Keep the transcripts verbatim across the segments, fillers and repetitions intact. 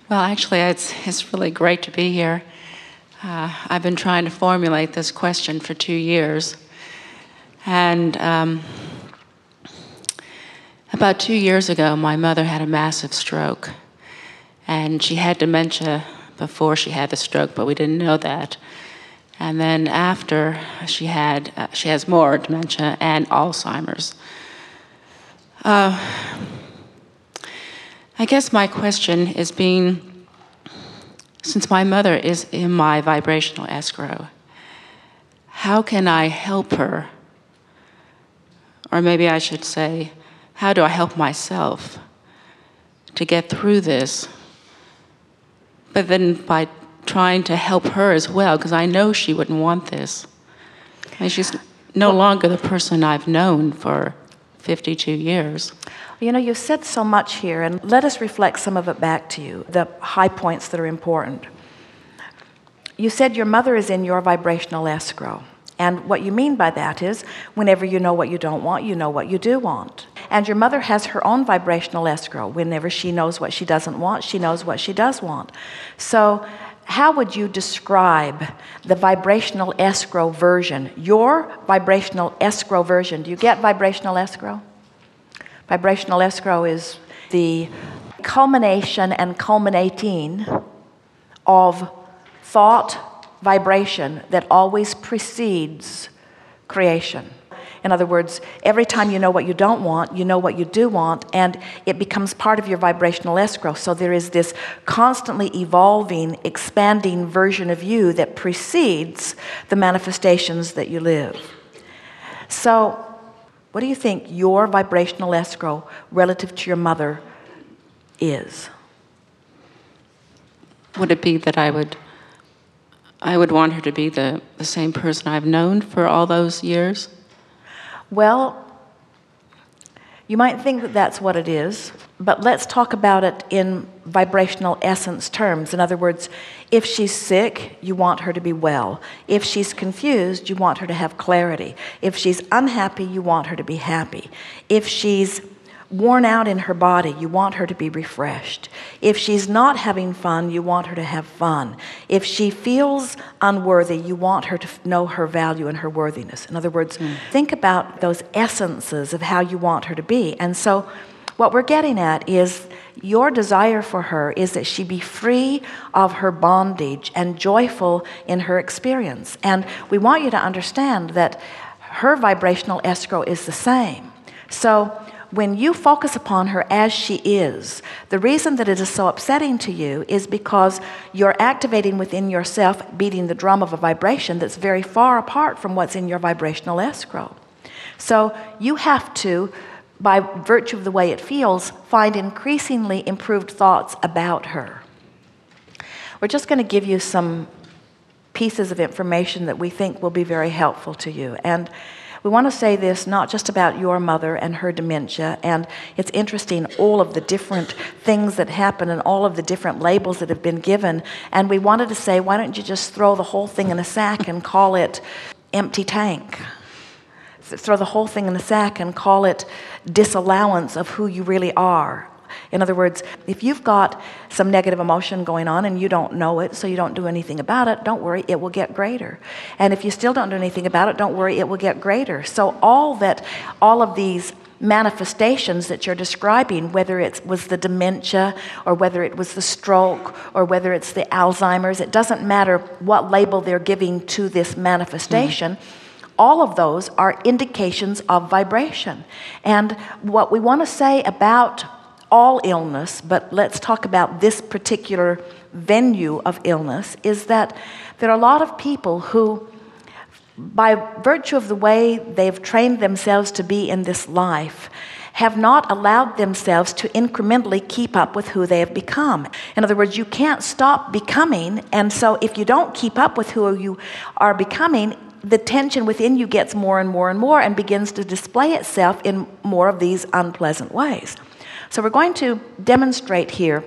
Well, actually, it's, it's really great to be here. Uh, I've been trying to formulate this question for two years. And um, about two years ago, my mother had a massive stroke. And she had dementia before she had the stroke, but we didn't know that. And then after, she had, uh, she has more dementia and Alzheimer's. Uh, I guess my question is being, since my mother is in my vibrational escrow, how can I help her? Or maybe I should say, how do I help myself to get through this? But then by trying to help her as well, because I know she wouldn't want this. I mean, she's no longer the person I've known for fifty-two years. You know, you said so much here, and let us reflect some of it back to you, the high points that are important. You said your mother is in your vibrational escrow. And what you mean by that is, whenever you know what you don't want, you know what you do want. And your mother has her own vibrational escrow. Whenever she knows what she doesn't want, she knows what she does want. So how would you describe the vibrational escrow version, your vibrational escrow version? Do you get vibrational escrow? Vibrational escrow is the culmination and culminating of thought vibration that always precedes creation. In other words, every time you know what you don't want, you know what you do want, and it becomes part of your vibrational escrow. So there is this constantly evolving, expanding version of you that precedes the manifestations that you live. So what do you think your vibrational escrow relative to your mother is? Would it be that I would I would want her to be the, the same person I've known for all those years? Well, you might think that that's what it is, but let's talk about it in vibrational essence terms. In other words, if she's sick, you want her to be well. If she's confused, you want her to have clarity. If she's unhappy, you want her to be happy. If she's worn out in her body, you want her to be refreshed. If she's not having fun, you want her to have fun. If she feels unworthy, you want her to know her value and her worthiness. In other words, mm. think about those essences of how you want her to be. And so what we're getting at is your desire for her is that she be free of her bondage and joyful in her experience. And we want you to understand that her vibrational escrow is the same. So when you focus upon her as she is, the reason that it is so upsetting to you is because you're activating within yourself, beating the drum of a vibration that's very far apart from what's in your vibrational escrow. So you have to, by virtue of the way it feels, find increasingly improved thoughts about her. We're just going to give you some pieces of information that we think will be very helpful to you. And we want to say this not just about your mother and her dementia, and it's interesting, all of the different things that happen and all of the different labels that have been given. And we wanted to say, why don't you just throw the whole thing in a sack and call it empty tank? Throw the whole thing in a sack and call it disallowance of who you really are. In other words, if you've got some negative emotion going on and you don't know it, so you don't do anything about it, don't worry, it will get greater. And if you still don't do anything about it, don't worry, it will get greater. So all that, all of these manifestations that you're describing, whether it was the dementia or whether it was the stroke or whether it's the Alzheimer's, it doesn't matter what label they're giving to this manifestation. Mm. All of those are indications of vibration. And what we want to say about all illness, but let's talk about this particular venue of illness, is that there are a lot of people who, by virtue of the way they've trained themselves to be in this life, have not allowed themselves to incrementally keep up with who they have become. In other words, you can't stop becoming, and so if you don't keep up with who you are becoming, the tension within you gets more and more and more and begins to display itself in more of these unpleasant ways. So we're going to demonstrate here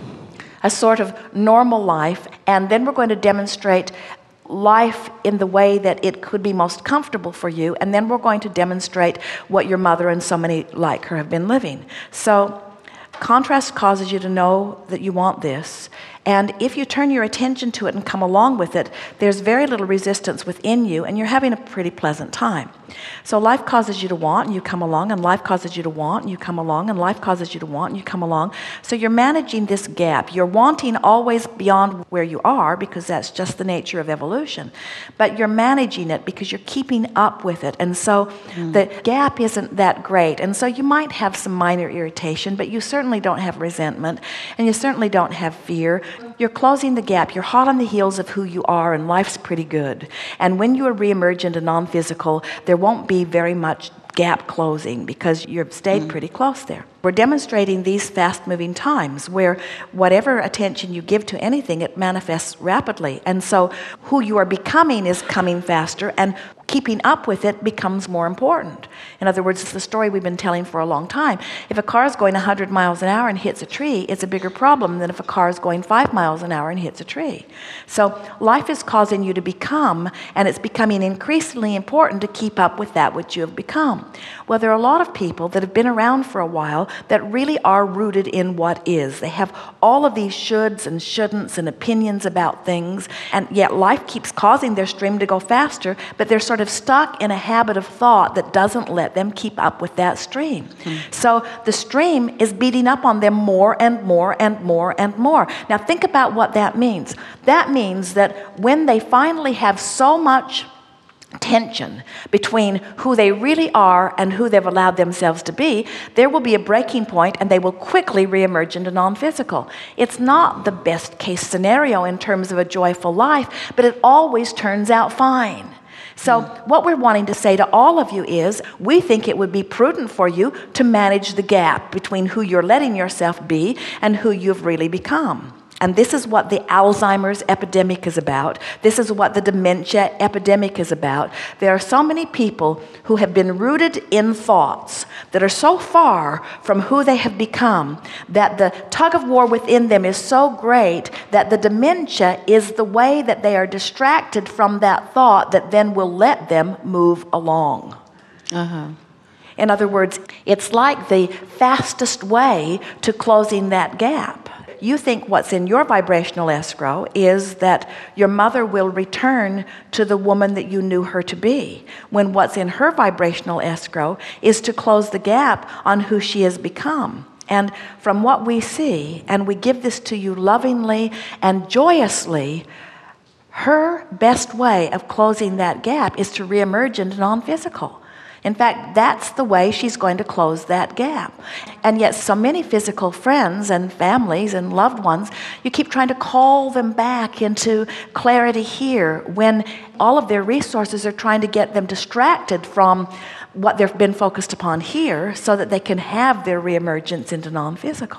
a sort of normal life, and then we're going to demonstrate life in the way that it could be most comfortable for you, and then we're going to demonstrate what your mother and so many like her have been living. So Contrast causes you to know that you want this. And if you turn your attention to it and come along with it, there's very little resistance within you, and you're having a pretty pleasant time. So life causes you to want, and you come along, and life causes you to want, and you come along, and life causes you to want, and you come along. So you're managing this gap. You're wanting always beyond where you are, because that's just the nature of evolution. But you're managing it because you're keeping up with it. And so mm. the gap isn't that great. And so you might have some minor irritation, but you certainly don't have resentment, and you certainly don't have fear. You're closing the gap. You're hot on the heels of who you are, and life's pretty good. And when you reemerge into non-physical, there won't be very much gap closing because you've stayed mm. pretty close there. We're demonstrating these fast-moving times where whatever attention you give to anything, it manifests rapidly. And so who you are becoming is coming faster, and keeping up with it becomes more important. In other words, it's the story we've been telling for a long time. If a car is going one hundred miles an hour and hits a tree, it's a bigger problem than if a car is going five miles an hour and hits a tree. So life is causing you to become, and it's becoming increasingly important to keep up with that which you have become. Well, there are a lot of people that have been around for a while that really are rooted in what is. They have all of these shoulds and shouldn'ts and opinions about things, and yet life keeps causing their stream to go faster, but they're sort of stuck in a habit of thought that doesn't let them keep up with that stream. Mm. So the stream is beating up on them more and more and more and more. Now think about what that means. That means that when they finally have so much tension between who they really are and who they've allowed themselves to be, there will be a breaking point, and they will quickly reemerge into non-physical. It's not the best case scenario in terms of a joyful life, but it always turns out fine. So what we're wanting to say to all of you is, we think it would be prudent for you to manage the gap between who you're letting yourself be and who you've really become. And this is what the Alzheimer's epidemic is about. This is what the dementia epidemic is about. There are so many people who have been rooted in thoughts that are so far from who they have become that the tug of war within them is so great that the dementia is the way that they are distracted from that thought that then will let them move along. Uh-huh. In other words, it's like the fastest way to closing that gap. You think what's in your vibrational escrow is that your mother will return to the woman that you knew her to be, when what's in her vibrational escrow is to close the gap on who she has become. And from what we see, and we give this to you lovingly and joyously, her best way of closing that gap is to reemerge into non-physical. In fact, that's the way she's going to close that gap. And yet so many physical friends and families and loved ones, you keep trying to call them back into clarity here when all of their resources are trying to get them distracted from what they've been focused upon here so that they can have their reemergence into non-physical.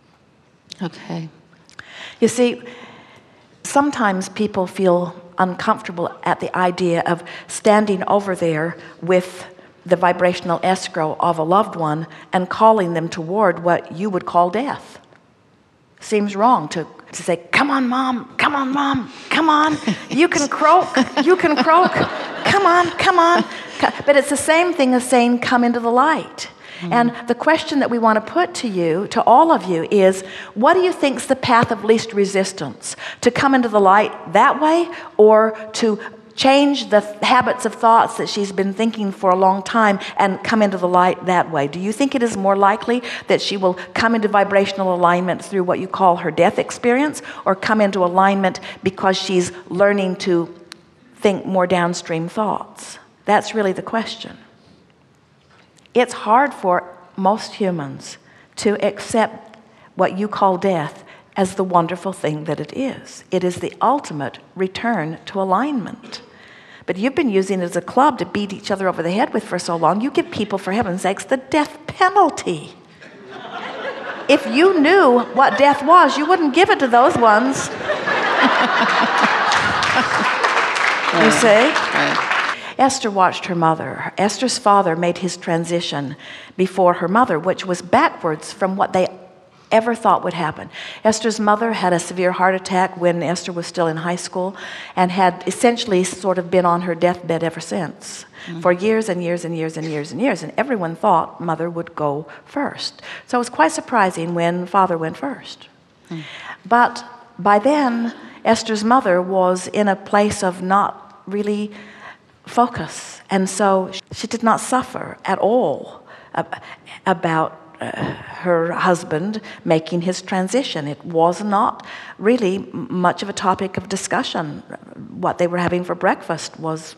Okay. You see, sometimes people feel uncomfortable at the idea of standing over there with the vibrational escrow of a loved one and calling them toward what you would call death. Seems wrong to, to say, come on, Mom, come on, Mom, come on, you can croak, you can croak, come on, come on. But it's the same thing as saying, come into the light. Mm-hmm. And the question that we want to put to you, to all of you, is what do you think is the path of least resistance? To come into the light that way, or to change the habits of thoughts that she's been thinking for a long time and come into the light that way? Do you think it is more likely that she will come into vibrational alignment through what you call her death experience, or come into alignment because she's learning to think more downstream thoughts? That's really the question. It's hard for most humans to accept what you call death as the wonderful thing that it is. It is the ultimate return to alignment. But you've been using it as a club to beat each other over the head with for so long, you give people, for heaven's sakes, the death penalty. If you knew what death was, you wouldn't give it to those ones. You see? Right. Esther watched her mother. Esther's father made his transition before her mother, which was backwards from what they ever thought would happen. Esther's mother had a severe heart attack when Esther was still in high school and had essentially sort of been on her deathbed ever since. Mm-hmm. For years and years and years and years and years. And everyone thought mother would go first. So it was quite surprising when father went first. Mm-hmm. But by then, Esther's mother was in a place of not really focus. And so she did not suffer at all about uh, her husband making his transition. It was not really much of a topic of discussion. What they were having for breakfast was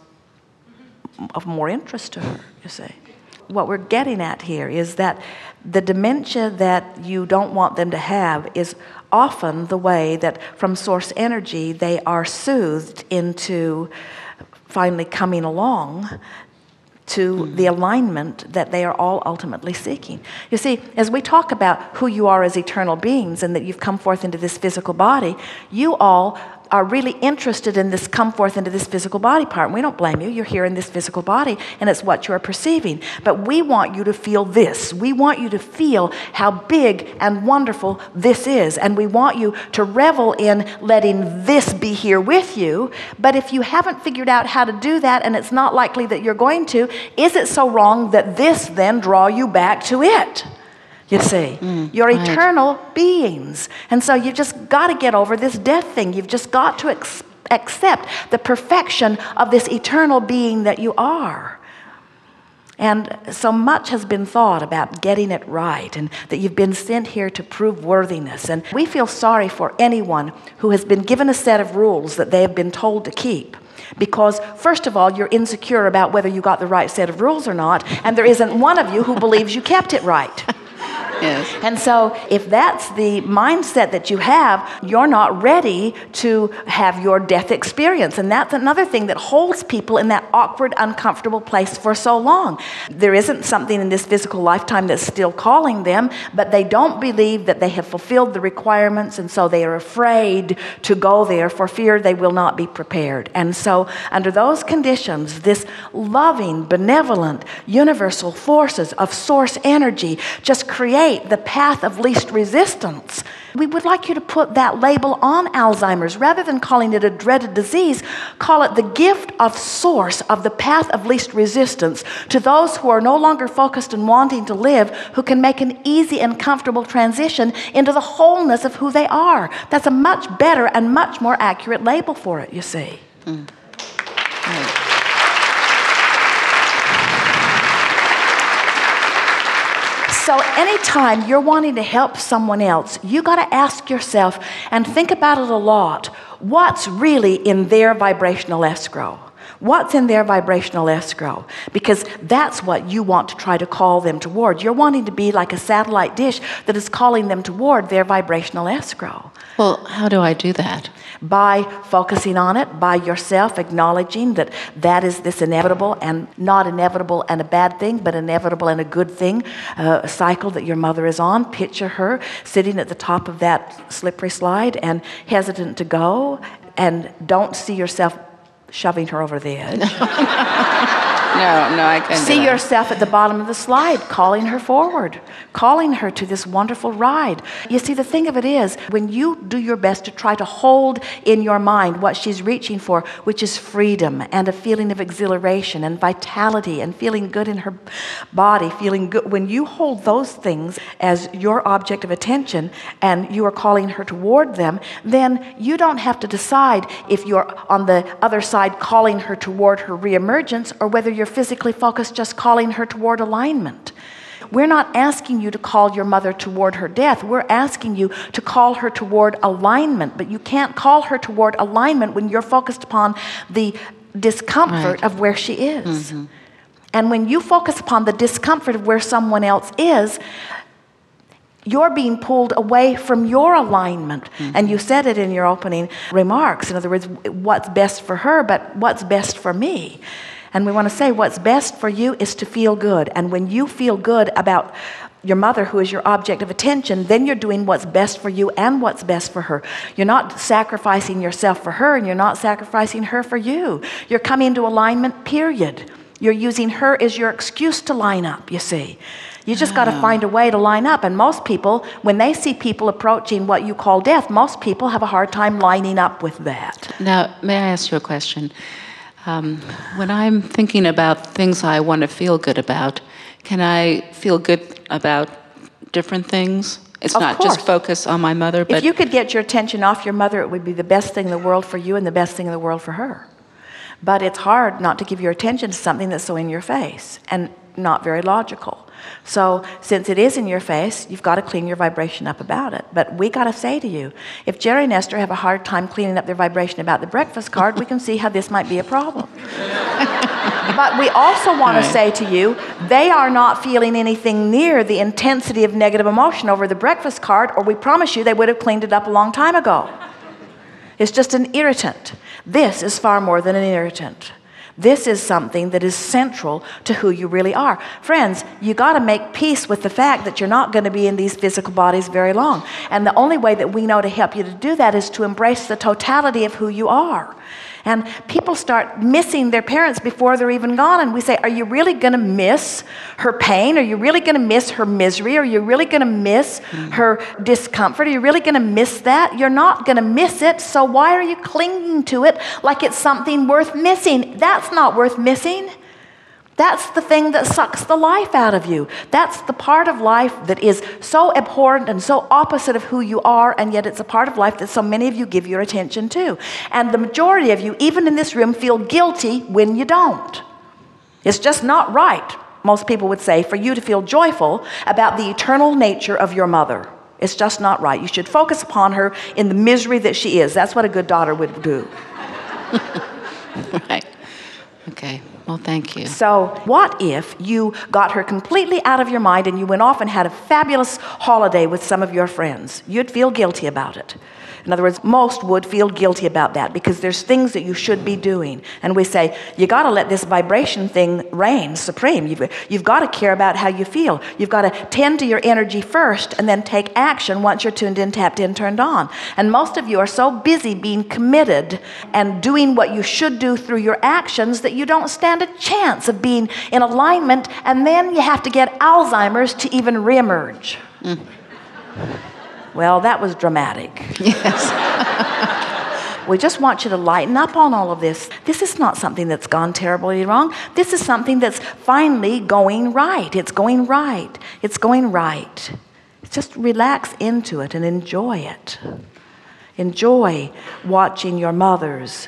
of more interest to her, you see. What we're getting at here is that the dementia that you don't want them to have is often the way that from source energy they are soothed into finally coming along to mm-hmm. the alignment that they are all ultimately seeking. You see, as we talk about who you are as eternal beings and that you've come forth into this physical body, you all are really interested in this come forth into this physical body part. And we don't blame you. You're here in this physical body, and it's what you're perceiving. But we want you to feel this. We want you to feel how big and wonderful this is. And we want you to revel in letting this be here with you. But if you haven't figured out how to do that, and it's not likely that you're going to, is it so wrong that this then draw you back to it? You see, mm, you're right. Eternal beings. And so you just got to get over this death thing. You've just got to ex- accept the perfection of this eternal being that you are. And so much has been thought about getting it right and that you've been sent here to prove worthiness. And we feel sorry for anyone who has been given a set of rules that they have been told to keep. Because, first of all, you're insecure about whether you got the right set of rules or not, and there isn't one of you who believes you kept it right. Yes. And so if that's the mindset that you have, you're not ready to have your death experience. And that's another thing that holds people in that awkward, uncomfortable place for so long. There isn't something in this physical lifetime that's still calling them, but they don't believe that they have fulfilled the requirements, and so they are afraid to go there for fear they will not be prepared. And so under those conditions, this loving, benevolent, universal forces of source energy just create the path of least resistance. We would like you to put that label on Alzheimer's. Rather than calling it a dreaded disease, call it the gift of source of the path of least resistance to those who are no longer focused and wanting to live, who can make an easy and comfortable transition into the wholeness of who they are. That's a much better and much more accurate label for it, you see. Mm. Right. So anytime you're wanting to help someone else, you got to ask yourself and think about it a lot. What's really in their vibrational escrow? What's in their vibrational escrow? Because that's what you want to try to call them toward. You're wanting to be like a satellite dish that is calling them toward their vibrational escrow. Well, how do I do that? By focusing on it, by yourself acknowledging that that is this inevitable and not inevitable and a bad thing, but inevitable and a good thing, uh, a cycle that your mother is on. Picture her sitting at the top of that slippery slide and hesitant to go, and don't see yourself shoving her over the edge. No, no, I couldn't. See yourself at the bottom of the slide, calling her forward, calling her to this wonderful ride. You see, the thing of it is, when you do your best to try to hold in your mind what she's reaching for, which is freedom and a feeling of exhilaration and vitality and feeling good in her body, feeling good, when you hold those things as your object of attention and you are calling her toward them, then you don't have to decide if you're on the other side calling her toward her reemergence or whether you're physically focused just calling her toward alignment. We're not asking you to call your mother toward her death. We're asking you to call her toward alignment. But you can't call her toward alignment when you're focused upon the discomfort right. of where she is. Mm-hmm. And when you focus upon the discomfort of where someone else is, you're being pulled away from your alignment. Mm-hmm. And you said it in your opening remarks. In other words, what's best for her, but what's best for me? And we want to say what's best for you is to feel good. And when you feel good about your mother, who is your object of attention, then you're doing what's best for you and what's best for her. You're not sacrificing yourself for her, and you're not sacrificing her for you. You're coming into alignment, period. You're using her as your excuse to line up, you see. You just got to find a way to line up. And most people, when they see people approaching what you call death, most people have a hard time lining up with that. Now, may I ask you a question? Um, when I'm thinking about things I want to feel good about, can I feel good about different things? It's Of not course. just focus on my mother, but If you could get your attention off your mother, it would be the best thing in the world for you and the best thing in the world for her. But it's hard not to give your attention to something that's so in your face and not very logical. So since it is in your face, you've got to clean your vibration up about it. But we got to say to you, if Jerry and Esther have a hard time cleaning up their vibration about the breakfast card, we can see how this might be a problem. But we also want Right. to say to you, they are not feeling anything near the intensity of negative emotion over the breakfast card, or we promise you they would have cleaned it up a long time ago. It's just an irritant. This is far more than an irritant. This is something that is central to who you really are. Friends, you got to make peace with the fact that you're not going to be in these physical bodies very long. And the only way that we know to help you to do that is to embrace the totality of who you are. And people start missing their parents before they're even gone. And we say, are you really going to miss her pain? Are you really going to miss her misery? Are you really going to miss mm. her discomfort? Are you really going to miss that? You're not going to miss it. So why are you clinging to it like it's something worth missing? That's not worth missing. That's the thing that sucks the life out of you. That's the part of life that is so abhorrent and so opposite of who you are, and yet it's a part of life that so many of you give your attention to. And the majority of you, even in this room, feel guilty when you don't. It's just not right, most people would say, for you to feel joyful about the eternal nature of your mother. It's just not right. You should focus upon her in the misery that she is. That's what a good daughter would do. Right. Okay. Well, thank you. So what if you got her completely out of your mind and you went off and had a fabulous holiday with some of your friends? You'd feel guilty about it. In other words, most would feel guilty about that because there's things that you should be doing. And we say, you got to let this vibration thing reign supreme. You've, you've got to care about how you feel. You've got to tend to your energy first and then take action once you're tuned in, tapped in, turned on. And most of you are so busy being committed and doing what you should do through your actions that you don't stand a chance of being in alignment, and then you have to get Alzheimer's to even reemerge. Mm. Well, that was dramatic. Yes. We just want you to lighten up on all of this. This is not something that's gone terribly wrong. This is something that's finally going right. It's going right. It's going right. Just relax into it and enjoy it. Enjoy watching your mother's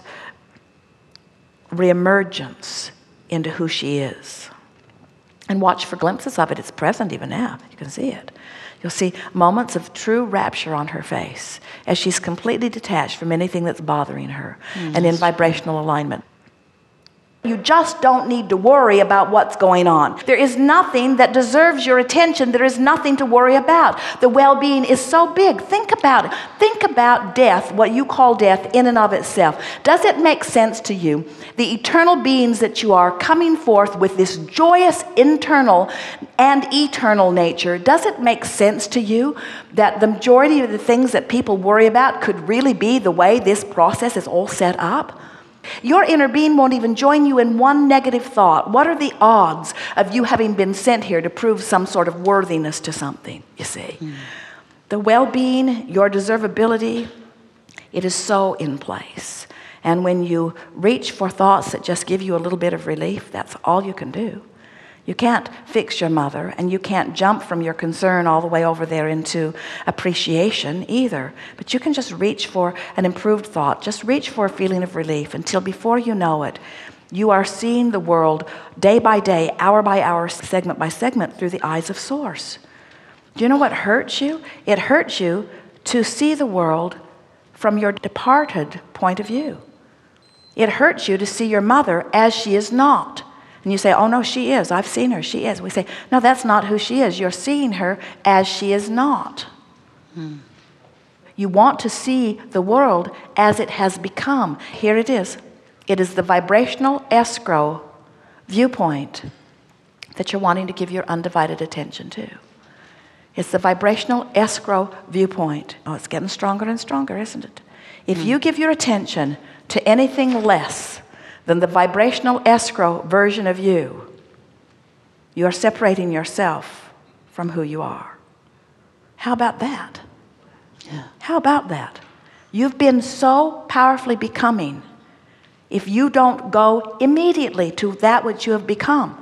reemergence into who she is. And watch for glimpses of it. It's present even now. You can see it. You'll see moments of true rapture on her face as she's completely detached from anything that's bothering her mm, and in vibrational alignment. You just don't need to worry about what's going on. There is nothing that deserves your attention. There is nothing to worry about. The well-being is so big. Think about it. Think about death, what you call death in and of itself. Does it make sense to you, the eternal beings that you are coming forth with this joyous internal and eternal nature? Does it make sense to you that the majority of the things that people worry about could really be the way this process is all set up? Your inner being won't even join you in one negative thought. What are the odds of you having been sent here to prove some sort of worthiness to something, you see? Mm. The well-being, your deservability, it is so in place. And when you reach for thoughts that just give you a little bit of relief, that's all you can do. You can't fix your mother, and you can't jump from your concern all the way over there into appreciation either. But you can just reach for an improved thought. Just reach for a feeling of relief until before you know it, you are seeing the world day by day, hour by hour, segment by segment through the eyes of Source. Do you know what hurts you? It hurts you to see the world from your departed point of view. It hurts you to see your mother as she is not. And you say, oh, no, she is. I've seen her. She is. We say, no, that's not who she is. You're seeing her as she is not. Hmm. You want to see the world as it has become. Here it is. It is the vibrational escrow viewpoint that you're wanting to give your undivided attention to. It's the vibrational escrow viewpoint. Oh, it's getting stronger and stronger, isn't it? If hmm. you give your attention to anything less than the vibrational escrow version of you, you are separating yourself from who you are. How about that? Yeah. How about that? You've been so powerfully becoming. If you don't go immediately to that which you have become,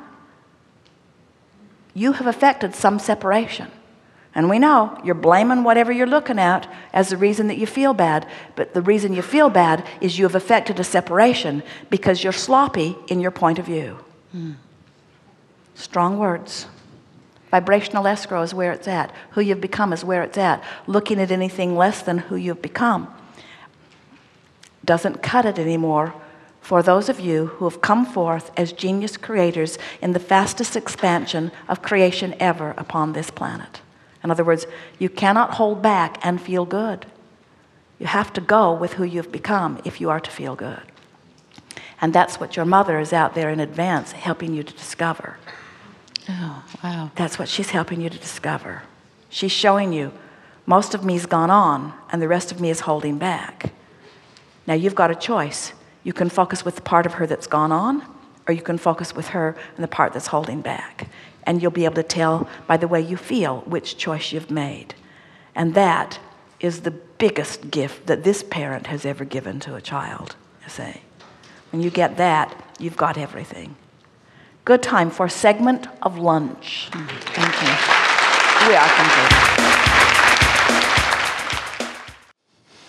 you have affected some separation. And we know you're blaming whatever you're looking at as the reason that you feel bad. But the reason you feel bad is you have affected a separation because you're sloppy in your point of view. Mm. Strong words. Vibrational escrow is where it's at. Who you've become is where it's at. Looking at anything less than who you've become doesn't cut it anymore for those of you who have come forth as genius creators in the fastest expansion of creation ever upon this planet. In other words, you cannot hold back and feel good. You have to go with who you've become if you are to feel good. And that's what your mother is out there in advance helping you to discover. Oh, wow. That's what she's helping you to discover. She's showing you, most of me's gone on and the rest of me is holding back. Now you've got a choice. You can focus with the part of her that's gone on, or you can focus with her and the part that's holding back. And you'll be able to tell by the way you feel which choice you've made. And that is the biggest gift that this parent has ever given to a child, you see. When you get that, you've got everything. Good time for a segment of lunch. Thank you. We are complete.